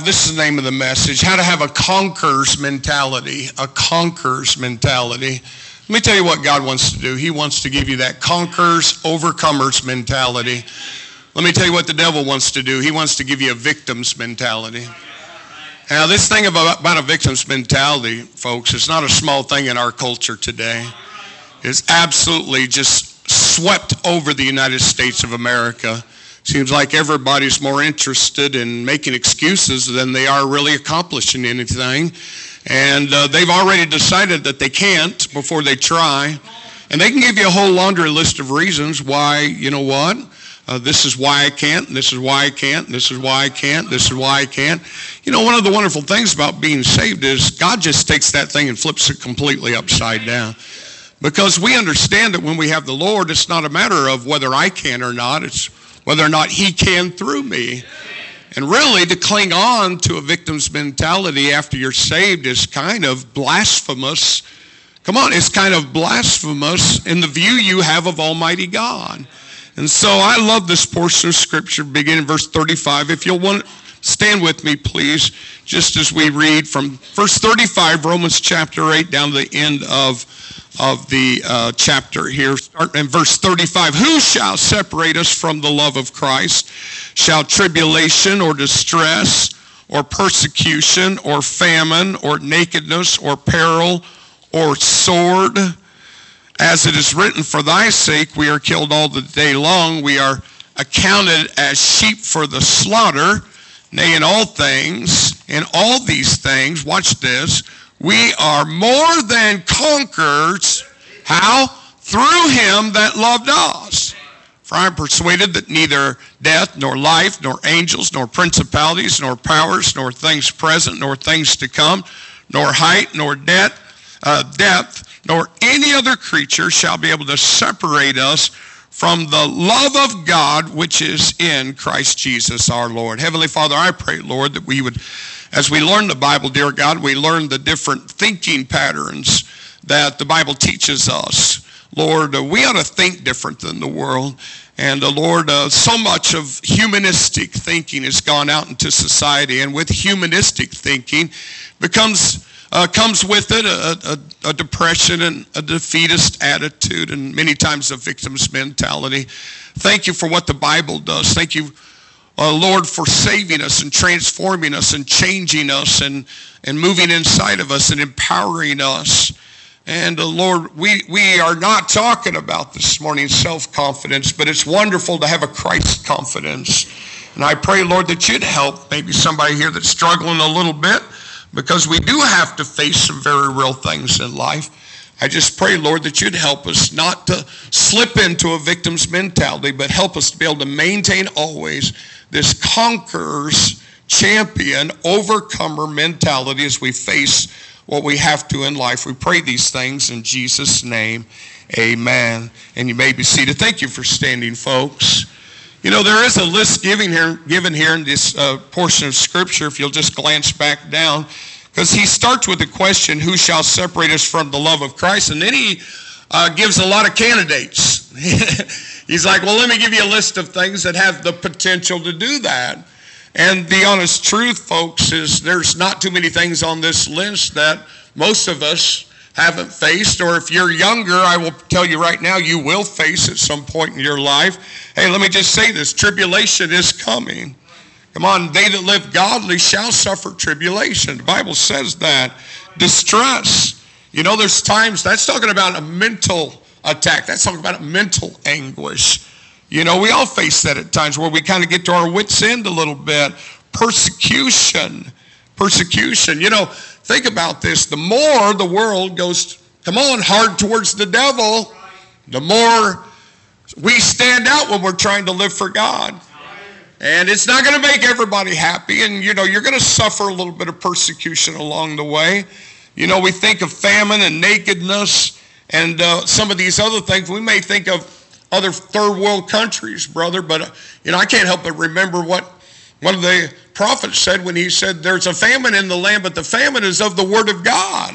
This is the name of the message, how to have a conqueror's mentality, a conqueror's mentality. Let me tell you what God wants to do. He wants to give you that conqueror's, overcomer's mentality. Let me tell you what the devil wants to do. He wants to give you a victim's mentality. Now, this thing about a victim's mentality, folks, is not a small thing in our culture today. It's absolutely just swept over the United States of America. Seems like everybody's more interested in making excuses than they are really accomplishing anything. And they've already decided that they can't before they try. And they can give you a whole laundry list of reasons why, you know what? This is why I can't, and this is why I can't, and this is why I can't, this is why I can't. You know, one of the wonderful things about being saved is God just takes that thing and flips it completely upside down. Because we understand that when we have the Lord, it's not a matter of whether I can or not. It's whether or not he can through me. And really, to cling on to a victim's mentality after you're saved is kind of blasphemous. Come on, it's kind of blasphemous in the view you have of Almighty God. And so I love this portion of Scripture, beginning in verse 35. If you'll want, stand with me, please, just as we read from verse 35, Romans chapter 8, down to the end of the chapter here. Starting in verse 35. Who shall separate us from the love of Christ? Shall tribulation or distress or persecution or famine or nakedness or peril or sword? As it is written, for thy sake we are killed all the day long. We are accounted as sheep for the slaughter. Nay, in all these things, watch this, we are more than conquerors. How? Through him that loved us. For I am persuaded that neither death, nor life, nor angels, nor principalities, nor powers, nor things present, nor things to come, nor height, nor depth, nor any other creature shall be able to separate us from the love of God which is in Christ Jesus our Lord. Heavenly Father, I pray, Lord, that we would, as we learn the Bible, dear God, we learn the different thinking patterns that the Bible teaches us. Lord, we ought to think different than the world. And Lord, so much of humanistic thinking has gone out into society. And with humanistic thinking comes with it a depression and a defeatist attitude and many times a victim's mentality. Thank you for what the Bible does. Thank you, Lord, for saving us and transforming us and changing us and moving inside of us and empowering us. And Lord, we are not talking about this morning self-confidence, but it's wonderful to have a Christ confidence. And I pray, Lord, that you'd help maybe somebody here that's struggling a little bit, because we do have to face some very real things in life. I just pray, Lord, that you'd help us not to slip into a victim's mentality, but help us to be able to maintain always this conqueror's, champion, overcomer mentality as we face what we have to in life. We pray these things in Jesus' name. Amen. And you may be seated. Thank you for standing, folks. You know, there is a list given here in this portion of Scripture, if you'll just glance back down, because he starts with the question, who shall separate us from the love of Christ? And then he gives a lot of candidates. He's like, well, let me give you a list of things that have the potential to do that. And the honest truth, folks, is there's not too many things on this list that most of us haven't faced, or if you're younger, I will tell you right now, you will face at some point in your life. Hey, let me just say this, tribulation is coming. Come on, they that live godly shall suffer tribulation. The Bible says that. Distress. You know, there's times, that's talking about a mental attack. That's talking about a mental anguish. You know, we all face that at times where we kind of get to our wits' end a little bit. Persecution. You know, think about this. The more the world goes, come on, hard towards the devil, the more we stand out when we're trying to live for God. And it's not going to make everybody happy. And, you know, you're going to suffer a little bit of persecution along the way. You know, we think of famine and nakedness and some of these other things. We may think of other third world countries, brother, but, you know, I can't help but remember what one of the prophets said when he said, there's a famine in the land, but the famine is of the word of God.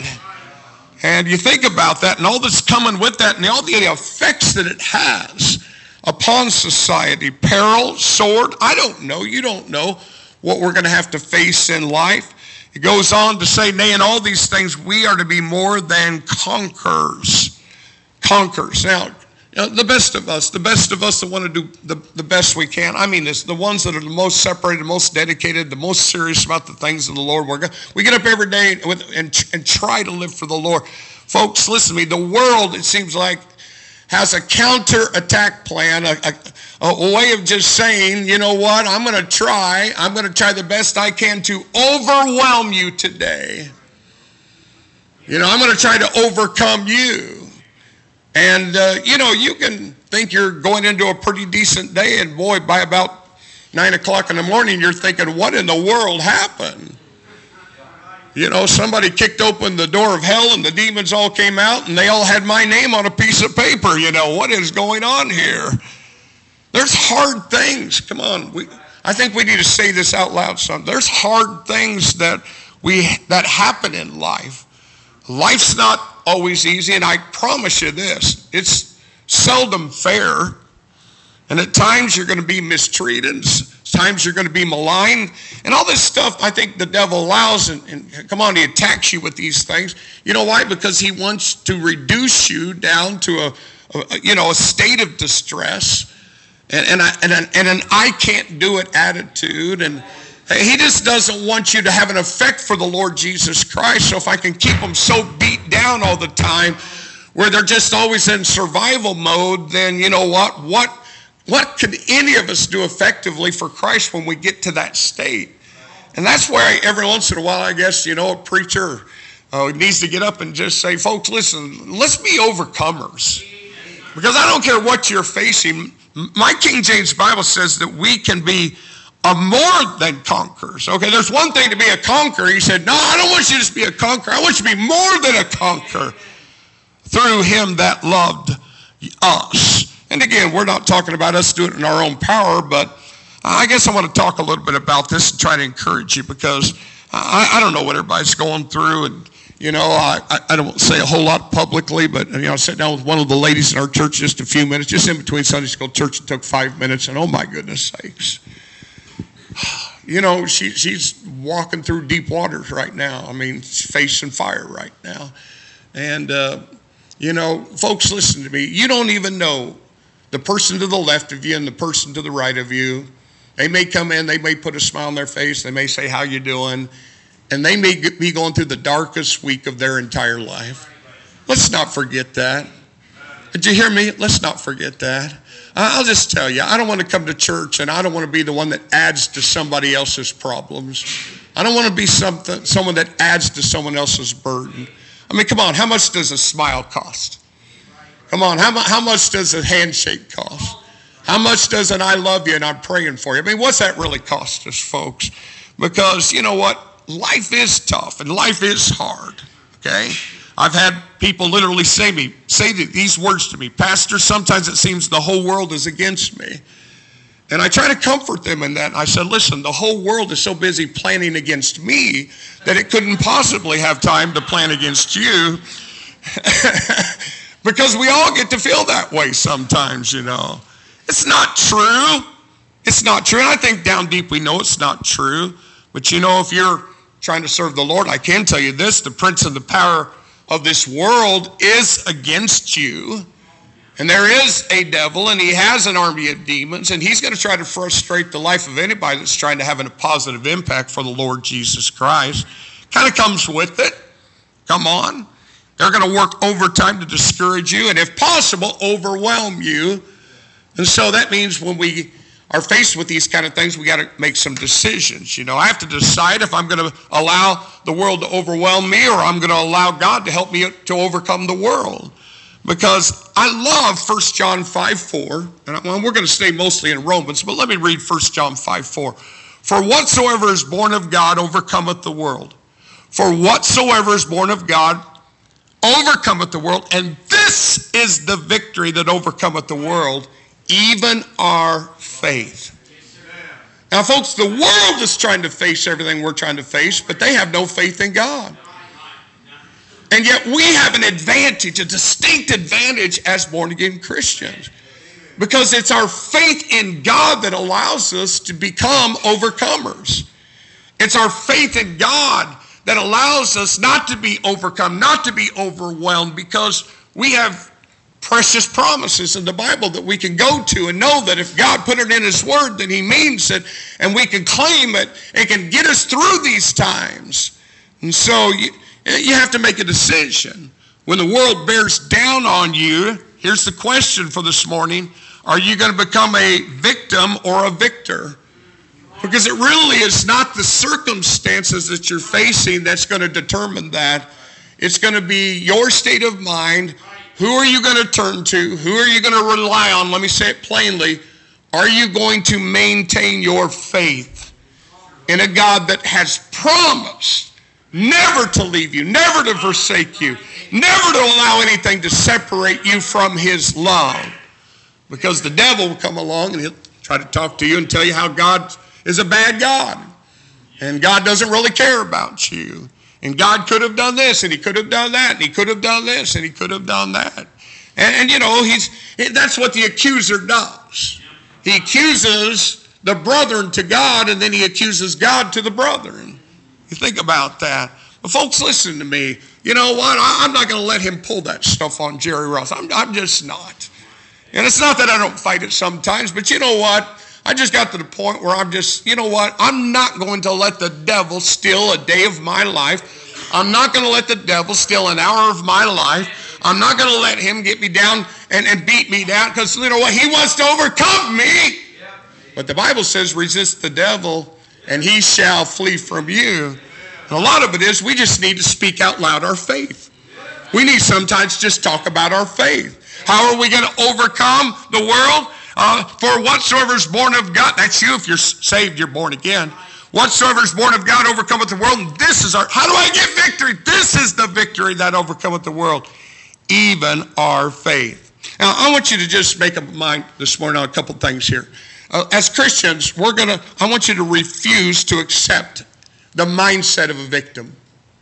And you think about that and all that's coming with that and all the effects that it has upon society, peril, sword, I don't know, you don't know what we're going to have to face in life. It goes on to say, nay, in all these things, we are to be more than conquerors. Conquerors. Now, the best of us that want to do the best we can. I mean this, the ones that are the most separated, the most dedicated, the most serious about the things of the Lord. We get up every day and try to live for the Lord. Folks, listen to me. The world, it seems like, has a counterattack plan, a way of just saying, you know what, I'm going to try the best I can to overwhelm you today. I'm going to try to overcome you. And, you can think you're going into a pretty decent day, and boy, by about 9 o'clock in the morning, you're thinking, what in the world happened? Somebody kicked open the door of hell and the demons all came out and they all had my name on a piece of paper. What is going on here? There's hard things. Come on. I think we need to say this out loud some. There's hard things that happen in life. Life's not always easy, and I promise you this, it's seldom fair. And at times you're going to be mistreated. Times you're going to be maligned. And all this stuff, I think the devil allows, and come on, he attacks you with these things. You know why? Because he wants to reduce you down to a state of distress and an I can't do it attitude. And he just doesn't want you to have an effect for the Lord Jesus Christ. So if I can keep them so beat down all the time where they're just always in survival mode, then you know what? What could any of us do effectively for Christ when we get to that state? And that's where every once in a while, I guess, a preacher needs to get up and just say, folks, listen, let's be overcomers. Because I don't care what you're facing. My King James Bible says that we can be more than conquerors. Okay, there's one thing to be a conqueror. He said, no, I don't want you to just be a conqueror. I want you to be more than a conqueror through him that loved us. And again, we're not talking about us doing it in our own power, but I guess I want to talk a little bit about this and try to encourage you, because I don't know what everybody's going through. And, I don't say a whole lot publicly, but, I sat down with one of the ladies in our church just a few minutes, just in between Sunday school church. It took 5 minutes, and oh my goodness sakes. She's walking through deep waters right now. I mean, she's facing fire right now. And, folks, listen to me. You don't even know the person to the left of you and the person to the right of you. They may come in, they may put a smile on their face, they may say, how you doing? And they may be going through the darkest week of their entire life. Let's not forget that. Did you hear me? Let's not forget that. I'll just tell you, I don't want to come to church and I don't want to be the one that adds to somebody else's problems. I don't want to be someone that adds to someone else's burden. I mean, come on, how much does a smile cost? Come on, how much does a handshake cost? How much does an I love you and I'm praying for you? I mean, what's that really cost us, folks? Because you know what? Life is tough and life is hard, okay? I've had people literally say these words to me, Pastor, sometimes it seems the whole world is against me. And I try to comfort them in that. I said, listen, the whole world is so busy planning against me that it couldn't possibly have time to plan against you. Because we all get to feel that way sometimes, It's not true. It's not true. And I think down deep we know it's not true. But if you're trying to serve the Lord, I can tell you this, the prince of the power of this world is against you. And there is a devil, and he has an army of demons, and he's going to try to frustrate the life of anybody that's trying to have a positive impact for the Lord Jesus Christ. Kind of comes with it. Come on. They're going to work overtime to discourage you and, if possible, overwhelm you. And so that means when we are faced with these kind of things, we got to make some decisions. I have to decide if I'm going to allow the world to overwhelm me or I'm going to allow God to help me to overcome the world. Because I love 1 John 5:4. And we're going to stay mostly in Romans, but let me read 1 John 5:4. For whatsoever is born of God overcometh the world. For whatsoever is born of God overcometh the world, and this is the victory that overcometh the world, even our faith. Now, folks, the world is trying to face everything we're trying to face, but they have no faith in God. And yet we have an advantage, a distinct advantage as born-again Christians, because it's our faith in God that allows us to become overcomers. It's our faith in God that allows us not to be overcome, not to be overwhelmed, because we have precious promises in the Bible that we can go to and know that if God put it in His Word, then He means it, and we can claim it. It can get us through these times. And so you have to make a decision. When the world bears down on you, here's the question for this morning: are you going to become a victim or a victor? Because it really is not the circumstances that you're facing that's going to determine that. It's going to be your state of mind. Who are you going to turn to? Who are you going to rely on? Let me say it plainly. Are you going to maintain your faith in a God that has promised never to leave you, never to forsake you, never to allow anything to separate you from His love? Because the devil will come along and he'll try to talk to you and tell you how God is a bad God. And God doesn't really care about you. And God could have done this, and He could have done that, and He could have done this, and He could have done that. And you know, that's what the accuser does. He accuses the brethren to God, and then he accuses God to the brethren. You think about that. But folks, listen to me. You know what? I'm not going to let him pull that stuff on Jerry Ross. I'm just not. And it's not that I don't fight it sometimes, but you know what? I just got to the point where you know what? I'm not going to let the devil steal a day of my life. I'm not going to let the devil steal an hour of my life. I'm not going to let him get me down and beat me down, because you know what? He wants to overcome me. But the Bible says, resist the devil and he shall flee from you. And a lot of it is we just need to speak out loud our faith. We need sometimes just talk about our faith. How are we going to overcome the world? For whatsoever is born of God, that's you if you're saved, you're born again. Whatsoever is born of God overcometh the world, and this is how do I get victory? This is the victory that overcometh the world, even our faith. Now, I want you to just make up mind this morning on a couple things here. As Christians, I want you to refuse to accept the mindset of a victim.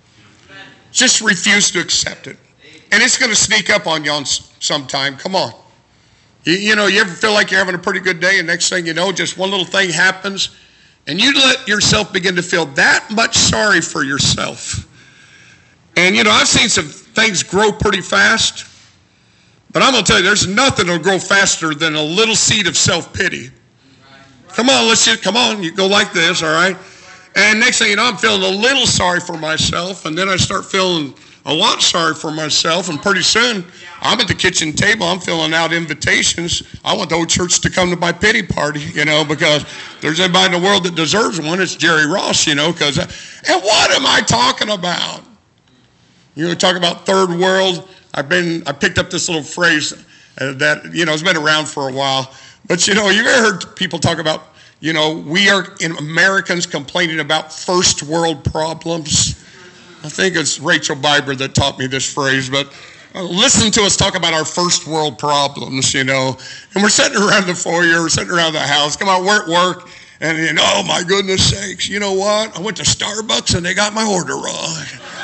Just refuse to accept it. And it's going to sneak up on you sometime. Come on. You know, you ever feel like you're having a pretty good day, and next thing you know, just one little thing happens, and you let yourself begin to feel that much sorry for yourself. And, you know, I've seen some things grow pretty fast, but I'm going to tell you, there's nothing that'll grow faster than a little seed of self-pity. Come on, you go like this, all right? And next thing you know, I'm feeling a little sorry for myself, and then I start feeling a lot sorry for myself, and pretty soon I'm at the kitchen table, I'm filling out invitations. I want the whole church to come to my pity party, you know, because if there's anybody in the world that deserves one, it's Jerry Ross, you know, and what am I talking about? You know, talk about third world. I picked up this little phrase that, you know, has been around for a while. But, you know, you've ever heard people talk about, you know, we are Americans complaining about first world problems? I think it's Rachel Biber that taught me this phrase, but listen to us talk about our first world problems, you know. And we're sitting around the foyer, we're sitting around the house. Come on, we're at work. And, you know, oh, my goodness sakes, you know what? I went to Starbucks and they got my order wrong.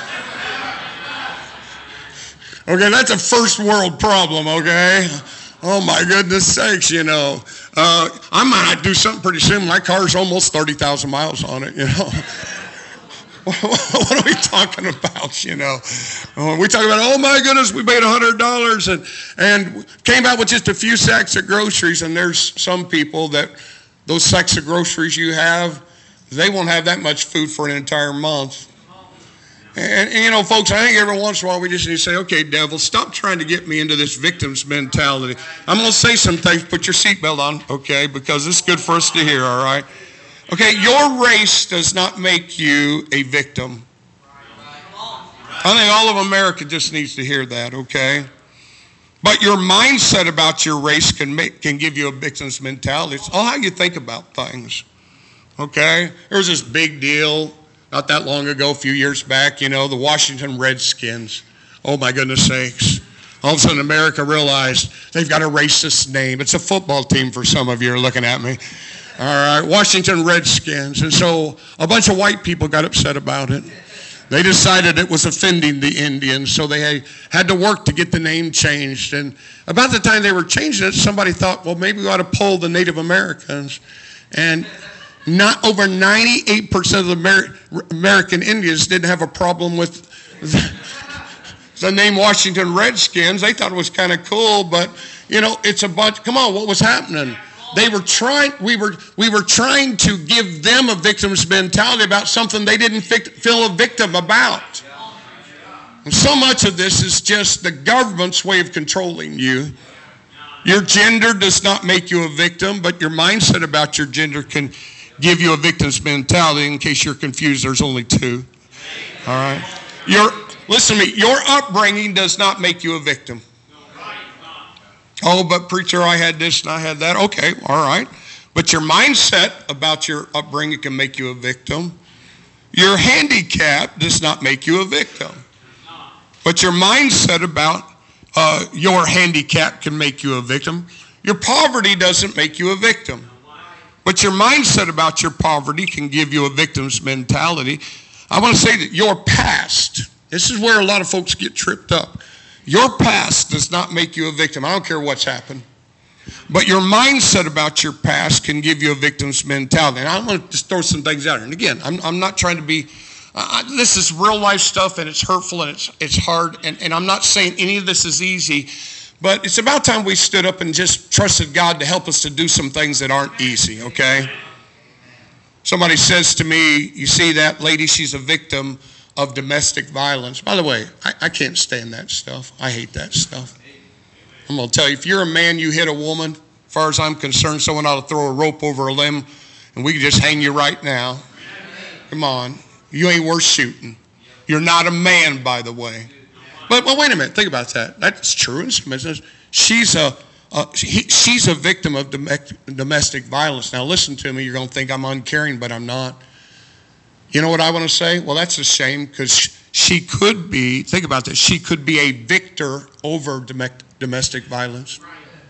Okay, that's a first world problem, okay? Oh, my goodness sakes, you know. I might do something pretty soon. My car's almost 30,000 miles on it, you know. What are we talking about, you know? We talk about, oh, my goodness, we paid $100 and came out with just a few sacks of groceries, and there's some people that those sacks of groceries you have, they won't have that much food for an entire month. And, you know, folks, I think every once in a while we just need to say, okay, devil, stop trying to get me into this victim's mentality. I'm going to say some things. Put your seatbelt on, okay, because it's good for us to hear, all right? Okay, your race does not make you a victim. I think all of America just needs to hear that, okay? But your mindset about your race can give you a victim's mentality. It's all how you think about things, okay? There was this big deal not that long ago, a few years back, you know, the Washington Redskins. Oh, my goodness sakes. All of a sudden, America realized they've got a racist name. It's a football team for some of you are looking at me. All right, Washington Redskins. And so a bunch of white people got upset about it. They decided it was offending the Indians, so they had to work to get the name changed. And about the time they were changing it, somebody thought, well, maybe we ought to poll the Native Americans. And Not over 98% of the American Indians didn't have a problem with the name Washington Redskins. They thought it was kind of cool, but it's a bunch. Come on, what was happening? They were trying. We were trying to give them a victim's mentality about something they didn't feel a victim about. And so much of this is just the government's way of controlling you. Your gender does not make you a victim, but your mindset about your gender can give you a victim's mentality. In case you're confused, there's only two. All right. Listen to me. Your upbringing does not make you a victim. Oh, but preacher, I had this and I had that. Okay, all right. But your mindset about your upbringing can make you a victim. Your handicap does not make you a victim. But your mindset about your handicap can make you a victim. Your poverty doesn't make you a victim. But your mindset about your poverty can give you a victim's mentality. I want to say that your past, this is where a lot of folks get tripped up. Your past does not make you a victim. I don't care what's happened. But your mindset about your past can give you a victim's mentality. And I want to just throw some things out here. And again, I'm not trying to be, this is real life stuff, and it's hurtful, and it's hard. And I'm not saying any of this is easy. But it's about time we stood up and just trusted God to help us to do some things that aren't easy, okay? Somebody says to me, you see that lady, she's a victim of domestic violence. By the way, I can't stand that stuff. I hate that stuff. I'm going to tell you, if you're a man, you hit a woman, as far as I'm concerned, someone ought to throw a rope over a limb, and we can just hang you right now. Come on. You ain't worth shooting. You're not a man, by the way. But wait a minute. Think about that. That's true in some instances. She's a victim of domestic violence. Now, listen to me. You're going to think I'm uncaring, but I'm not. You know what I want to say? Well, that's a shame, because she could be, think about this, she could be a victor over domestic violence.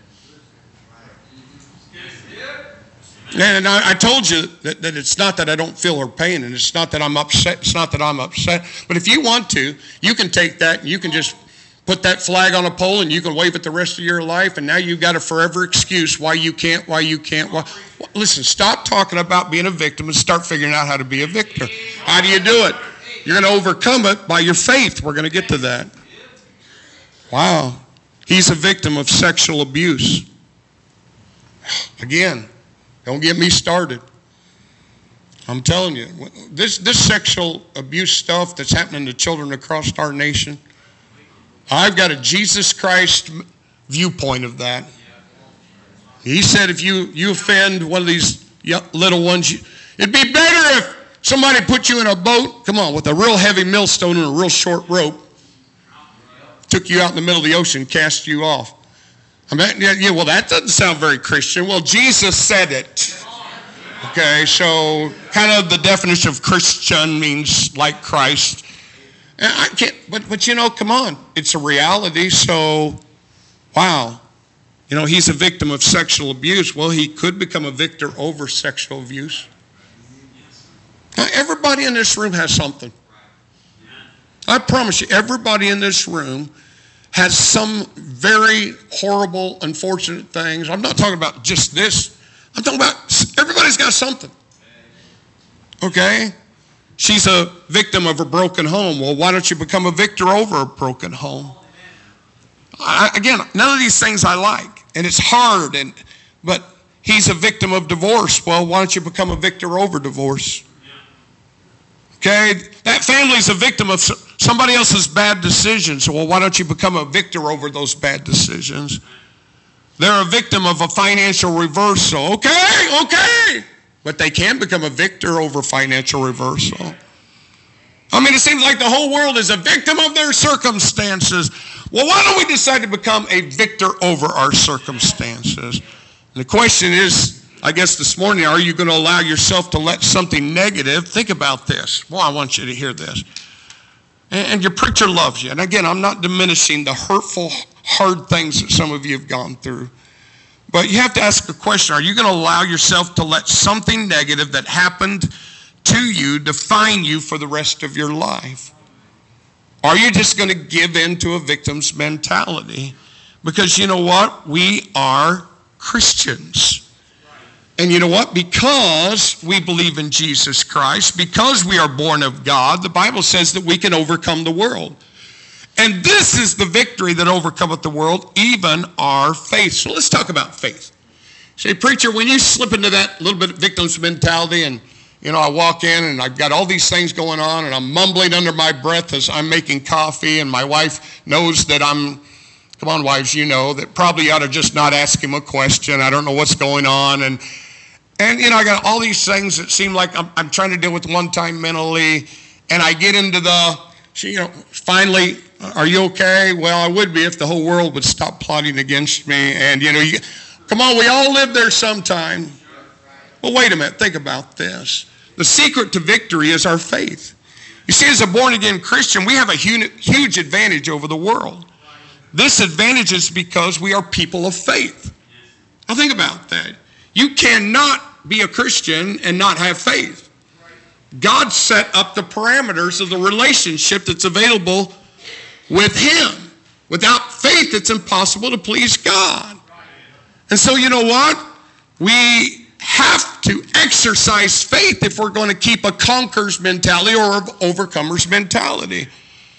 And I told you that it's not that I don't feel her pain, and it's not that I'm upset. It's not that I'm upset. But if you want to, you can take that and you can just put that flag on a pole and you can wave it the rest of your life, and now you've got a forever excuse why you can't. Listen, stop talking about being a victim and start figuring out how to be a victor. How do you do it? You're going to overcome it by your faith. We're going to get to that. Wow. He's a victim of sexual abuse. Again, don't get me started. I'm telling you, this sexual abuse stuff that's happening to children across our nation, I've got a Jesus Christ viewpoint of that. He said if you offend one of these little ones, it'd be better if somebody put you in a boat, come on, with a real heavy millstone and a real short rope, took you out in the middle of the ocean, cast you off. I mean, yeah, well, that doesn't sound very Christian. Well, Jesus said it. Okay, so kind of the definition of Christian means like Christ. And I can't, but come on, it's a reality. So, wow, he's a victim of sexual abuse. Well, he could become a victor over sexual abuse. Now, everybody in this room has something. I promise you, everybody in this room has some very horrible, unfortunate things. I'm not talking about just this. I'm talking about everybody's got something. Okay? She's a victim of a broken home. Well, why don't you become a victor over a broken home? Again, none of these things I like, and it's hard. But he's a victim of divorce. Well, why don't you become a victor over divorce? Okay, that family's a victim of somebody else's bad decisions. Well, why don't you become a victor over those bad decisions? They're a victim of a financial reversal. Okay. But they can become a victor over financial reversal. I mean, it seems like the whole world is a victim of their circumstances. Well, why don't we decide to become a victor over our circumstances? And the question is, I guess this morning, are you going to allow yourself to let something negative? Think about this. Well, I want you to hear this. And your preacher loves you. And again, I'm not diminishing the hurtful, hard things that some of you have gone through. But you have to ask a question. Are you going to allow yourself to let something negative that happened to you define you for the rest of your life? Are you just going to give in to a victim's mentality? Because you know what? We are Christians. And you know what? Because we believe in Jesus Christ, because we are born of God, the Bible says that we can overcome the world. And this is the victory that overcometh the world, even our faith. So let's talk about faith. Say, preacher, when you slip into that little bit of victim's mentality and, I walk in and I've got all these things going on and I'm mumbling under my breath as I'm making coffee and my wife knows that come on, wives, that probably ought to just not ask him a question. I don't know what's going on. And I got all these things that seem like I'm trying to deal with one time mentally. And I get into finally, are you okay? Well, I would be if the whole world would stop plotting against me. And, come on, we all live there sometime. Well, wait a minute. Think about this. The secret to victory is our faith. You see, as a born-again Christian, we have a huge advantage over the world. This advantage is because we are people of faith. Now think about that. You cannot be a Christian and not have faith. God set up the parameters of the relationship that's available with Him. Without faith, it's impossible to please God. And so you know what? We have to exercise faith if we're going to keep a conqueror's mentality or overcomer's mentality.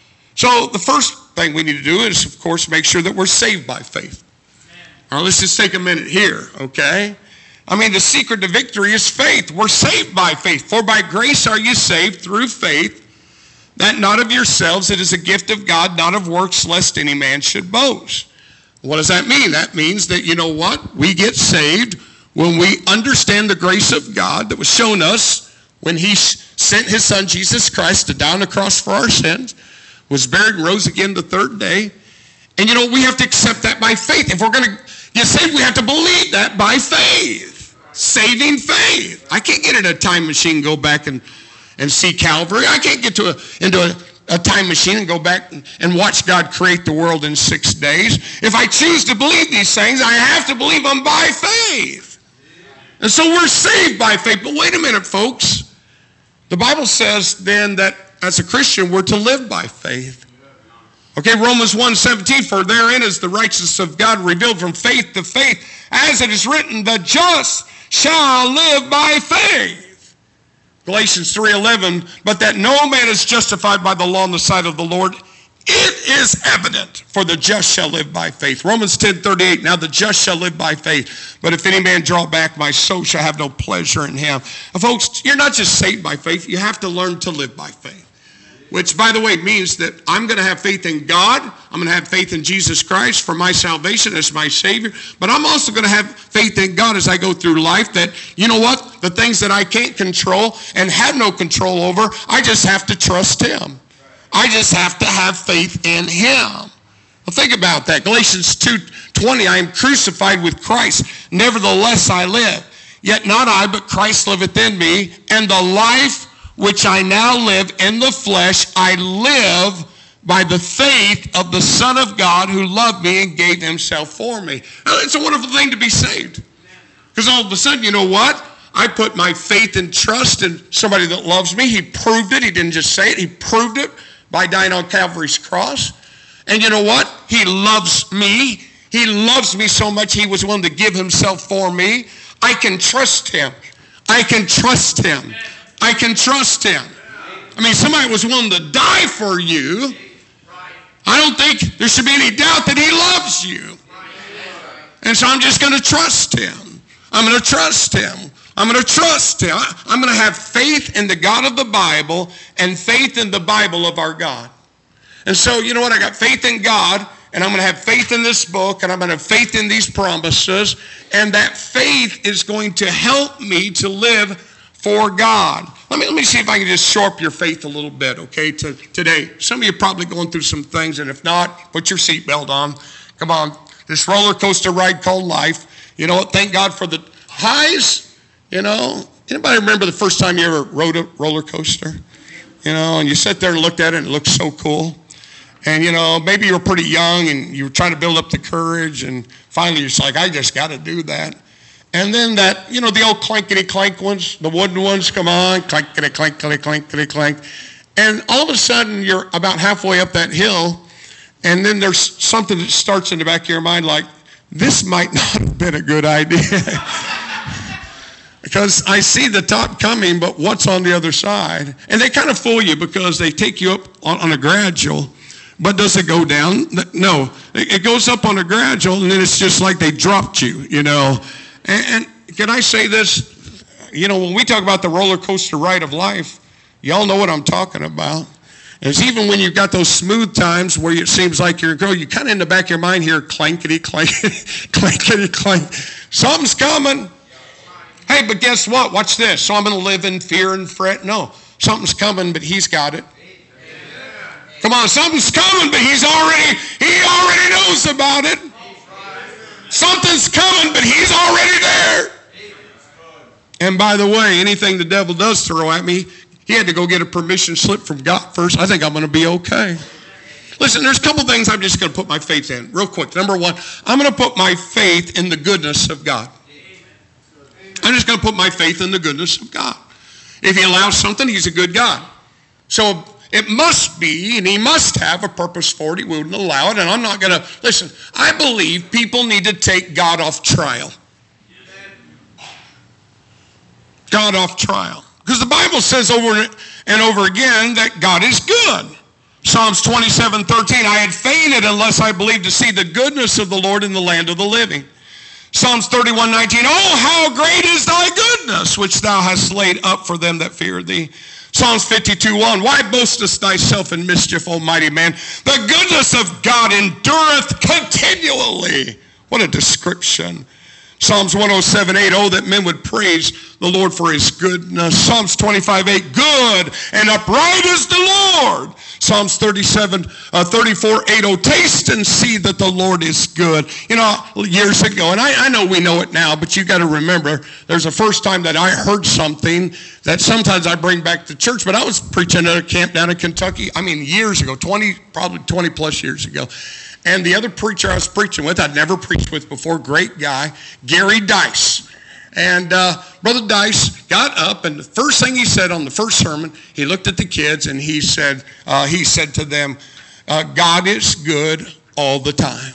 So the first thing we need to do is, of course, make sure that we're saved by faith. All right, let's just take a minute here, okay? The secret to victory is faith. We're saved by faith. For by grace are you saved through faith, that not of yourselves, it is a gift of God, not of works, lest any man should boast. What does that mean? That means that, we get saved when we understand the grace of God that was shown us when He sent His Son, Jesus Christ, to die on the cross for our sins, was buried and rose again the third day. And, we have to accept that by faith. If we're going to get saved, we have to believe that by faith. Saving faith. I can't get in a time machine and go back and see Calvary. I can't get into a time machine and go back and watch God create the world in 6 days. If I choose to believe these things, I have to believe them by faith. And so we're saved by faith. But wait a minute, folks. The Bible says then that as a Christian, we're to live by faith. Okay, Romans 1:17, for therein is the righteousness of God revealed from faith to faith, as it is written, the just shall live by faith. Galatians 3:11, but that no man is justified by the law in the sight of the Lord, it is evident, for the just shall live by faith. Romans 10:38, now the just shall live by faith. But if any man draw back, my soul shall have no pleasure in him. Now, folks, you're not just saved by faith. You have to learn to live by faith. Which, by the way, means that I'm going to have faith in God. I'm going to have faith in Jesus Christ for my salvation as my Savior. But I'm also going to have faith in God as I go through life that, the things that I can't control and have no control over, I just have to trust Him. I just have to have faith in Him. Well, think about that. Galatians 2:20, I am crucified with Christ. Nevertheless I live. Yet not I, but Christ liveth in me. And the life which I now live in the flesh, I live by the faith of the Son of God who loved me and gave Himself for me. Now, it's a wonderful thing to be saved. Because all of a sudden, you know what? I put my faith and trust in somebody that loves me. He proved it. He didn't just say it. He proved it by dying on Calvary's cross. And you know what? He loves me. He loves me so much He was willing to give Himself for me. I can trust Him. I can trust Him. I can trust Him. Somebody was willing to die for you. I don't think there should be any doubt that He loves you. And so I'm just going to trust Him. I'm going to trust Him. I'm going to trust Him. I'm going to have faith in the God of the Bible and faith in the Bible of our God. And so, you know what? I got faith in God, and I'm going to have faith in this book, and I'm going to have faith in these promises, and that faith is going to help me to live for God. Let me see if I can just shore up your faith a little bit, okay, today. Some of you are probably going through some things, and if not, put your seatbelt on. Come on. This roller coaster ride called life. You know what? Thank God for the highs. Anybody remember the first time you ever rode a roller coaster? And you sat there and looked at it and it looked so cool. And, maybe you were pretty young and you were trying to build up the courage and finally you're just like, I just got to do that. And then that, the old clankety-clank ones, the wooden ones come on, clankety-clank, clankety-clank. And all of a sudden you're about halfway up that hill and then there's something that starts in the back of your mind like, this might not have been a good idea. Because I see the top coming, but what's on the other side? And they kind of fool you because they take you up on a gradual. But does it go down? No. It goes up on a gradual, and then it's just like they dropped you, you know. And can I say this? You know, when we talk about the roller coaster ride of life, y'all know what I'm talking about. It's even when you've got those smooth times where it seems like you're going, you kind of in the back of your mind hear clankety, clankety, clankety, clank. Something's coming. Hey, but guess what? Watch this. So I'm going to live in fear and fret. No, something's coming, but he's got it. Come on, something's coming, but he already knows about it. Something's coming, but he's already there. And by the way, anything the devil does throw at me, he had to go get a permission slip from God first. I think I'm going to be okay. Listen, there's a couple things I'm just going to put my faith in. Real quick. Number one, I'm going to put my faith in the goodness of God. I'm just going to put my faith in the goodness of God. If he allows something, he's a good God. So it must be, and he must have a purpose for it. He wouldn't allow it, and I'm not going to. Listen, I believe people need to take God off trial. God off trial. Because the Bible says over and over again that God is good. Psalms 27:13, I had fainted unless I believed to see the goodness of the Lord in the land of the living. Psalms 31:19, oh, how great is thy goodness, which thou hast laid up for them that fear thee. Psalms 52:1, why boastest thyself in mischief, O mighty man? The goodness of God endureth continually. What a description. Psalms 107:8, oh, that men would praise the Lord for his goodness. Psalms 25:8, good and upright is the Lord. Psalms 34:8, oh, taste and see that the Lord is good. You know, years ago, and I know we know it now, but you got to remember, there's the first time that I heard something that sometimes I bring back to church, but I was preaching at a camp down in Kentucky, years ago, probably 20 plus years ago. And the other preacher I was preaching with, I'd never preached with before, great guy, Gary Dice. And Brother Dice got up, and the first thing he said on the first sermon, he looked at the kids, and he said to them, God is good all the time.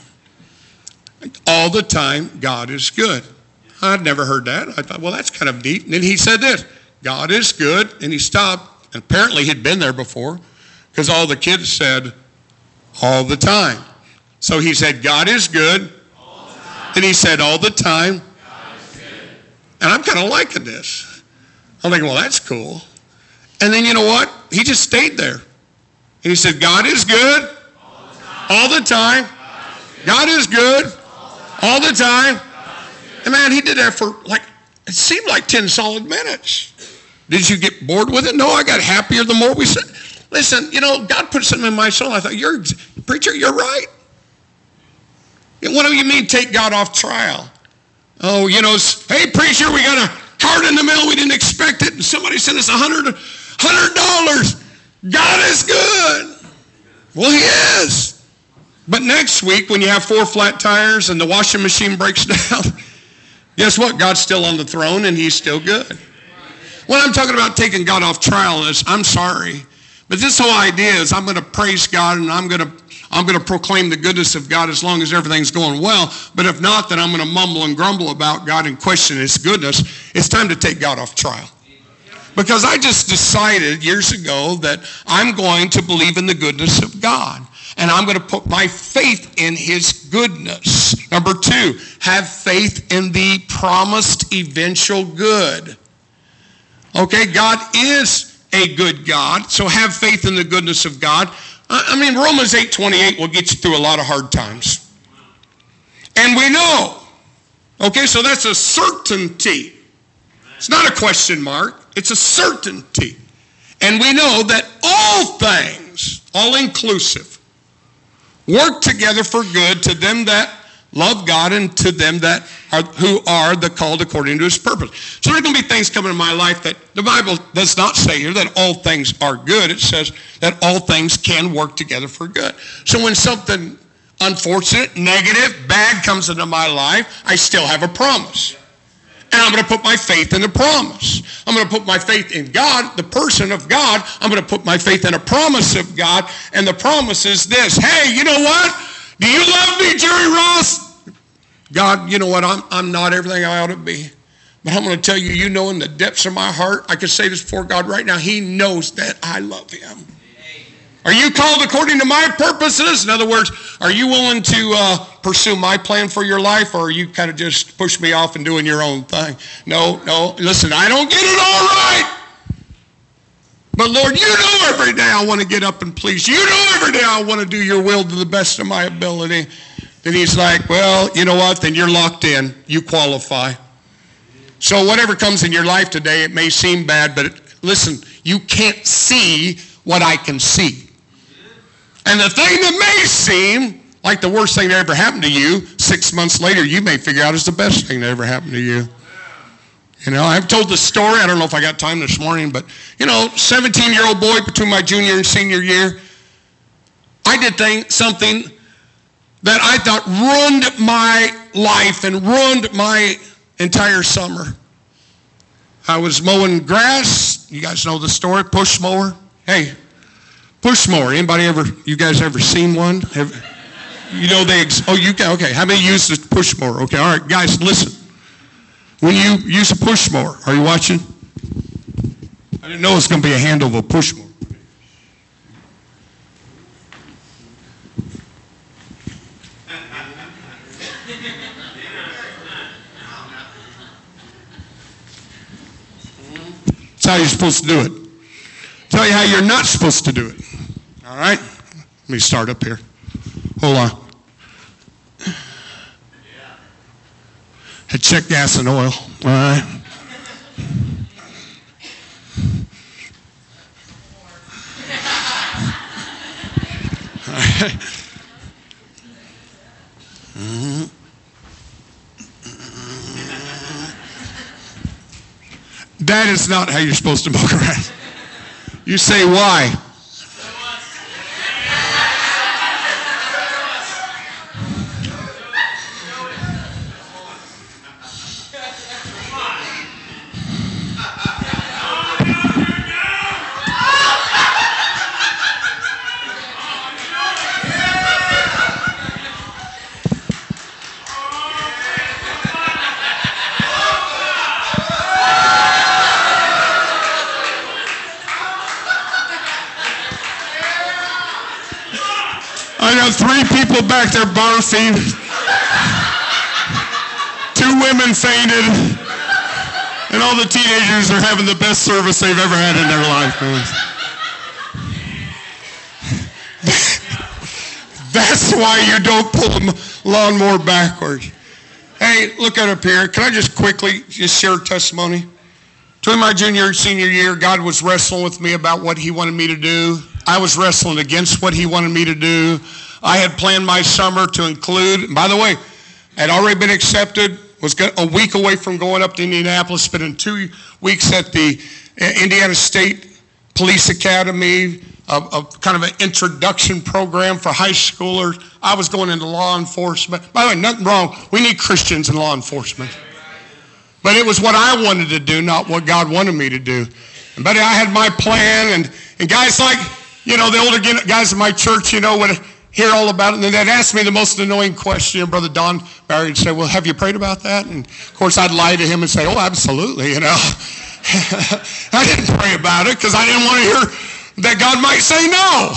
All the time, God is good. I'd never heard that. I thought, well, that's kind of neat. And then he said this, God is good, and he stopped. And apparently he'd been there before, because all the kids said, all the time. So he said, God is good. All the time. Then he said, all the time. God is good. And I'm kind of liking this. I'm thinking, well, that's cool. And then you know what? He just stayed there. He said, God is good. All the time. God is good. All the time. And man, he did that for it seemed like 10 solid minutes. Did you get bored with it? No, I got happier the more we said. Listen, you know, God put something in my soul. I thought, preacher, you're right. What do you mean take God off trial? Oh, you know, hey, preacher, we got a card in the mail. We didn't expect it. And somebody sent us $100. God is good. Well, he is. But next week, when you have 4 flat tires and the washing machine breaks down, guess what? God's still on the throne, and he's still good. What I'm talking about taking God off trial is, I'm sorry, but this whole idea is I'm going to praise God, and I'm going to proclaim the goodness of God as long as everything's going well. But if not, then I'm going to mumble and grumble about God and question his goodness. It's time to take God off trial. Because I just decided years ago that I'm going to believe in the goodness of God. And I'm going to put my faith in his goodness. Number 2, have faith in the promised eventual good. Okay, God is a good God, so have faith in the goodness of God. Romans 8:28 will get you through a lot of hard times. And we know. Okay, so that's a certainty. It's not a question mark. It's a certainty. And we know that all things, all inclusive, work together for good to them that love God and to them that who are the called according to his purpose. So there are going to be things coming in my life that the Bible does not say here that all things are good. It says that all things can work together for good. So when something unfortunate, negative, bad comes into my life, I still have a promise. And I'm going to put my faith in the promise. I'm going to put my faith in God, the person of God. I'm going to put my faith in a promise of God. And the promise is this. Hey, you know what? Do you love me, Jerry Ross? God, you know what? I'm not everything I ought to be. But I'm going to tell you, you know in the depths of my heart, I can say this before God right now, he knows that I love him. Are you called according to my purposes? In other words, are you willing to pursue my plan for your life, or are you kind of just push me off and doing your own thing? No. Listen, I don't get it all right. But Lord, you know every day I want to get up and please. You know every day I want to do your will to the best of my ability. Then he's like, well, you know what? Then you're locked in. You qualify. So whatever comes in your life today, it may seem bad, but listen, you can't see what I can see. And the thing that may seem like the worst thing that ever happened to you, 6 months later, you may figure out is the best thing that ever happened to you. You know, I've told the story. I don't know if I got time this morning, but, 17-year-old boy between my junior and senior year, I did something that I thought ruined my life and ruined my entire summer. I was mowing grass. You guys know the story, push mower. Hey, push mower. You guys ever seen one? Okay. How many use the push mower? Okay, all right, guys, listen. When you use a push mower, are you watching? I didn't know it's going to be a handle of a push mower. That's how you're supposed to do it. Tell you how you're not supposed to do it. All right? Let me start up here. Hold on. Check gas and oil. All right? All right. That is not how you're supposed to mow grass. You say, why? I got 3 people back there barfing. 2 women fainted. And all the teenagers are having the best service they've ever had in their life. That's why you don't pull the lawnmower backwards. Hey, look at up here. Can I just quickly share a testimony? During my junior and senior year, God was wrestling with me about what he wanted me to do. I was wrestling against what he wanted me to do. I had planned my summer to include, by the way, had already been accepted, was a week away from going up to Indianapolis, spending 2 weeks at the Indiana State Police Academy, a kind of an introduction program for high schoolers. I was going into law enforcement. By the way, nothing wrong. We need Christians in law enforcement. But it was what I wanted to do, not what God wanted me to do. And buddy, I had my plan, and guys like, the older guys in my church, would hear all about it, and they'd ask me the most annoying question. Brother Don Barry would say, well, have you prayed about that? And of course, I'd lie to him and say, oh, absolutely, I didn't pray about it because I didn't want to hear that God might say no.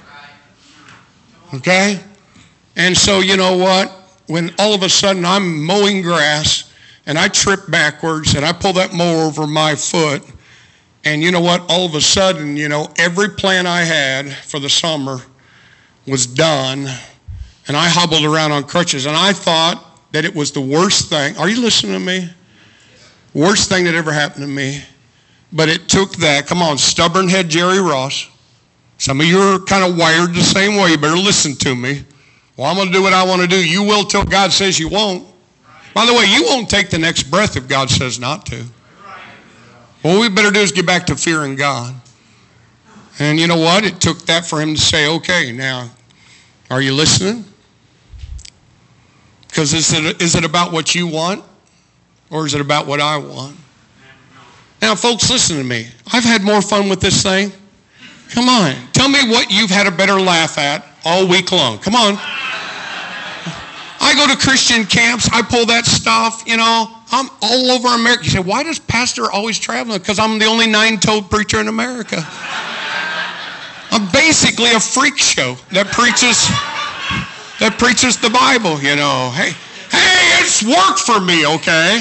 Okay? And so, you know what? When all of a sudden I'm mowing grass, and I trip backwards, and I pull that mower over my foot, and you know what? All of a sudden, every plan I had for the summer was done, and I hobbled around on crutches, and I thought that it was the worst thing. Are you listening to me? Worst thing that ever happened to me. But it took that. Come on, stubborn head Jerry Ross. Some of you are kind of wired the same way. You better listen to me. Well, I'm going to do what I want to do. You will till God says you won't. By the way, you won't take the next breath if God says not to. What we better do is get back to fearing God. And you know what? It took that for him to say, okay, now, are you listening? Because is it about what you want, or is it about what I want? Now, folks, listen to me. I've had more fun with this thing. Come on. Tell me what you've had a better laugh at all week long. Come on. I go to Christian camps. I pull that stuff, I'm all over America. You say, why does pastor always travel? Because I'm the only 9-toed preacher in America. I'm basically a freak show that preaches the Bible, you know. Hey, it's work for me, okay?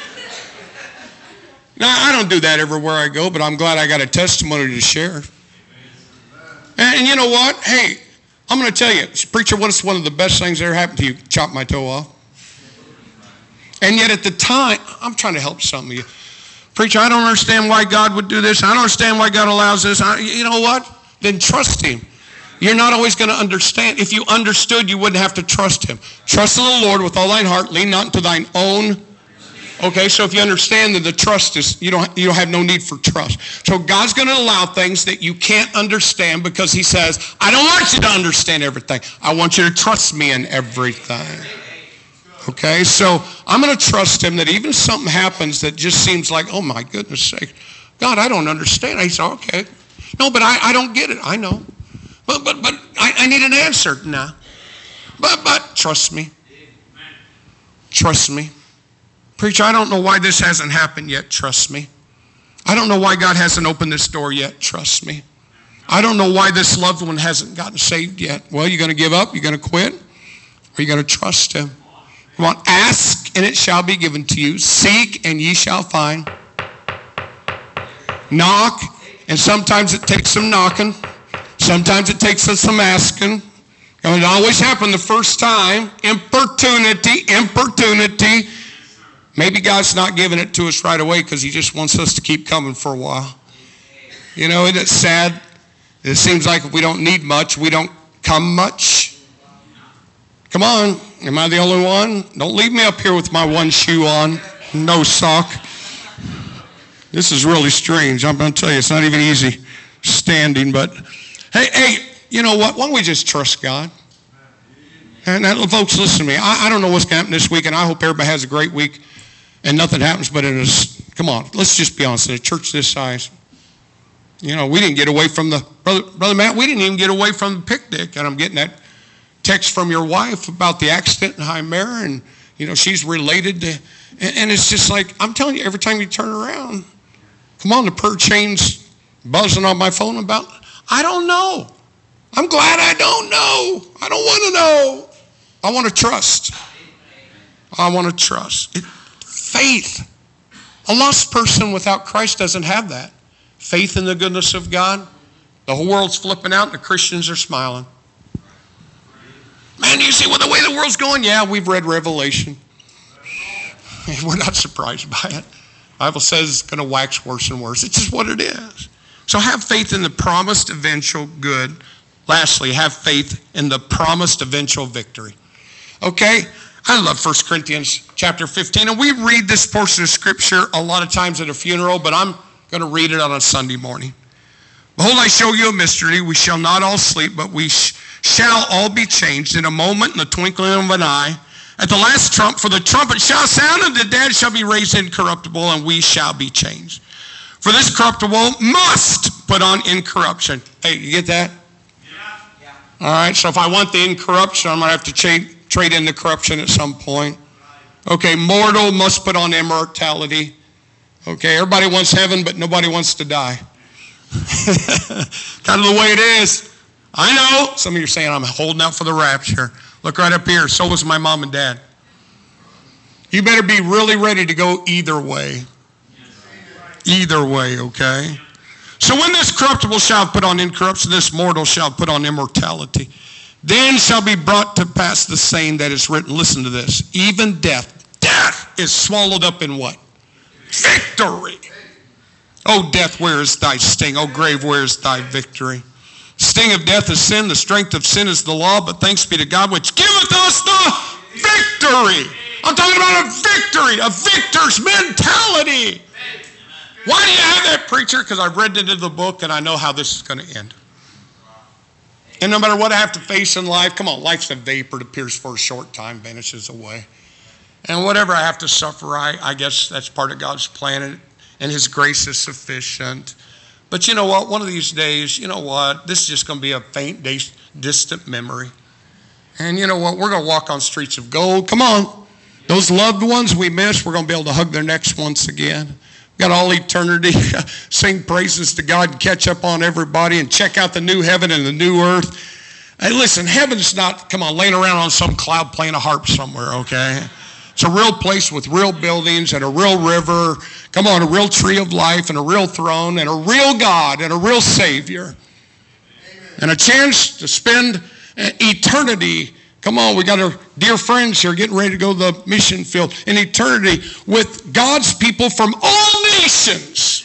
Now, I don't do that everywhere I go, but I'm glad I got a testimony to share. And you know what? Hey, I'm going to tell you, preacher, what's one of the best things that ever happened to you? Chop my toe off. And yet at the time, I'm trying to help some of you. Preacher, I don't understand why God would do this. I don't understand why God allows this. You know what? Then trust him. You're not always going to understand. If you understood, you wouldn't have to trust him. Trust in the Lord with all thine heart. Lean not into thine own. Okay, so if you understand that the trust is, you don't have no need for trust. So God's going to allow things that you can't understand because he says, I don't want you to understand everything. I want you to trust me in everything. Okay, so I'm going to trust him that even if something happens that just seems like, oh my goodness sake, God, I don't understand. I say, okay. No, but I don't get it. I know. But I need an answer now. But trust me. Trust me. Preacher, I don't know why this hasn't happened yet. Trust me. I don't know why God hasn't opened this door yet. Trust me. I don't know why this loved one hasn't gotten saved yet. Well, you're going to give up? You're going to quit? Or are you going to trust him? Come on, ask and it shall be given to you. Seek and ye shall find. Knock, and sometimes it takes some knocking. Sometimes it takes us some asking. And it always happened the first time. Importunity. Maybe God's not giving it to us right away because he just wants us to keep coming for a while. You know, isn't it sad? It seems like if we don't need much, we don't come much. Come on. Am I the only one? Don't leave me up here with my one shoe on, no sock. This is really strange. I'm going to tell you, it's not even easy standing. But, hey, you know what? Why don't we just trust God? And folks, listen to me. I don't know what's going to happen this week, and I hope everybody has a great week and nothing happens. But come on, let's just be honest. In a church this size, you know, we didn't get away from Brother Matt, we didn't even get away from the picnic. And I'm getting that text from your wife about the accident in Hymera, and, you know, she's related to, and it's just like, I'm telling you, every time you turn around, come on, the prayer chain's buzzing on my phone about, I don't know. I'm glad I don't know. I don't want to know. I want to trust. I want to trust. Faith. A lost person without Christ doesn't have that. Faith in the goodness of God. The whole world's flipping out and the Christians are smiling. Man, you see the way the world's going? Yeah, we've read Revelation. We're not surprised by it. The Bible says it's going to wax worse and worse. It's just what it is. So have faith in the promised eventual good. Lastly, have faith in the promised eventual victory. Okay? I love 1 Corinthians chapter 15. And we read this portion of Scripture a lot of times at a funeral, but I'm going to read it on a Sunday morning. Behold, I show you a mystery. We shall not all sleep, but we shall all be changed in a moment, in the twinkling of an eye. At the last trump, for the trumpet shall sound, and the dead shall be raised incorruptible, and we shall be changed. For this corruptible must put on incorruption. Hey, you get that? Yeah. All right, so if I want the incorruption, I'm going to have to trade in the corruption at some point. Okay, mortal must put on immortality. Okay, everybody wants heaven, but nobody wants to die. Kind of the way it is. I know. Some of you are saying I'm holding out for the rapture. Look right up here. So was my mom and dad. You better be really ready to go either way. Either way, okay? So when this corruptible shall put on incorruption, this mortal shall put on immortality. Then shall be brought to pass the saying that is written. Listen to this. Even death. Death is swallowed up in what? Victory. Oh, death, where is thy sting? Oh, grave, where is thy victory? Sting of death is sin. The strength of sin is the law. But thanks be to God, which giveth us the victory. I'm talking about a victory, a victor's mentality. Why do you have that, preacher? Because I've read into the book and I know how this is going to end. And no matter what I have to face in life, come on, life's a vapor that appears for a short time, vanishes away. And whatever I have to suffer, I guess that's part of God's plan, and his grace is sufficient. But you know what? One of these days, you know what? This is just going to be a faint, distant memory. And you know what? We're going to walk on streets of gold. Come on. Those loved ones we miss, we're going to be able to hug their necks once again. We've got all eternity, sing praises to God and catch up on everybody and check out the new heaven and the new earth. Hey, listen, heaven's not, come on, laying around on some cloud playing a harp somewhere, okay? It's a real place with real buildings and a real river. Come on, a real tree of life and a real throne and a real God and a real Savior. And a chance to spend eternity. Come on, we got our dear friends here getting ready to go to the mission field in eternity with God's people from all nations.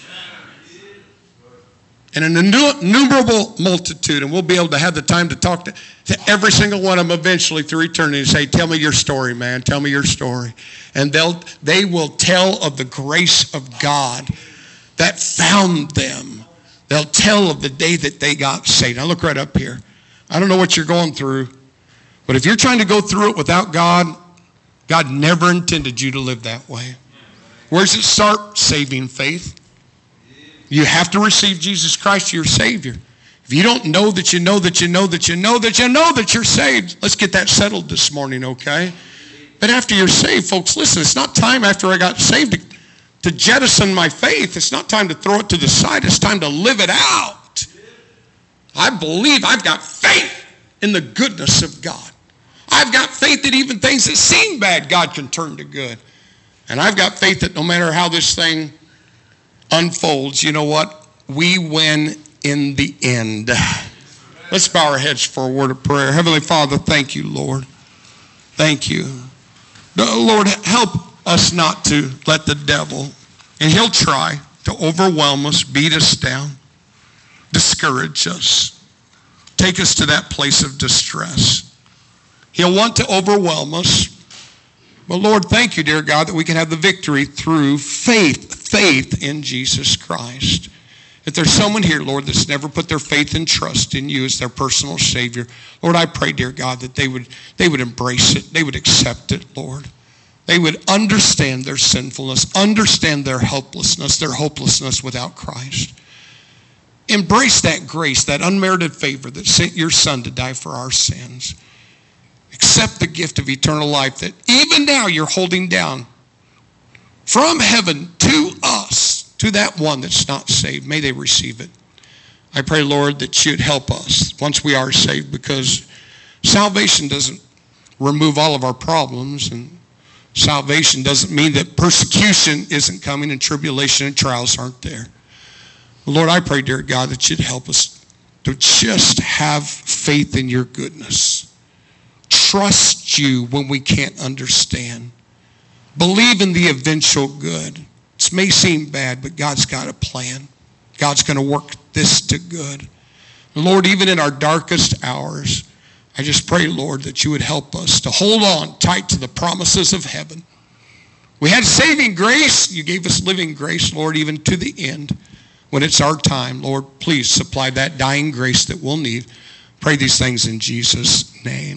And an innumerable multitude. And we'll be able to have the time to talk to every single one of them eventually through eternity and say, tell me your story, man. Tell me your story. And they will tell of the grace of God that found them. They'll tell of the day that they got saved. Now look right up here. I don't know what you're going through. But if you're trying to go through it without God, God never intended you to live that way. Where does it start? Saving faith. You have to receive Jesus Christ, your Savior. If you don't know that you know that you know that you know that you know that you're saved, let's get that settled this morning, okay? But after you're saved, folks, listen, it's not time after I got saved to jettison my faith. It's not time to throw it to the side. It's time to live it out. I believe I've got faith in the goodness of God. I've got faith that even things that seem bad, God can turn to good. And I've got faith that no matter how this thing unfolds, you know what? We win in the end. Let's bow our heads for a word of prayer. Heavenly Father, thank you, Lord. Thank you. Lord, help us not to let the devil, and he'll try to overwhelm us, beat us down, discourage us, take us to that place of distress. He'll want to overwhelm us. But Lord, thank you, dear God, that we can have the victory through faith in Jesus Christ. If there's someone here, Lord, that's never put their faith and trust in you as their personal Savior, Lord, I pray, dear God, that they would embrace it. They would accept it, Lord. They would understand their sinfulness, understand their helplessness, their hopelessness without Christ. Embrace that grace, that unmerited favor that sent your Son to die for our sins. Accept the gift of eternal life that even now you're holding down from heaven to us, to that one that's not saved. May they receive it. I pray, Lord, that you'd help us once we are saved, because salvation doesn't remove all of our problems, and salvation doesn't mean that persecution isn't coming and tribulation and trials aren't there. Lord, I pray, dear God, that you'd help us to just have faith in your goodness. Trust you when we can't understand. Believe in the eventual good. It may seem bad, but God's got a plan. God's going to work this to good. Lord, even in our darkest hours, I just pray, Lord, that you would help us to hold on tight to the promises of heaven. We had saving grace. You gave us living grace, Lord, even to the end. When it's our time, Lord, please supply that dying grace that we'll need. Pray these things in Jesus' name.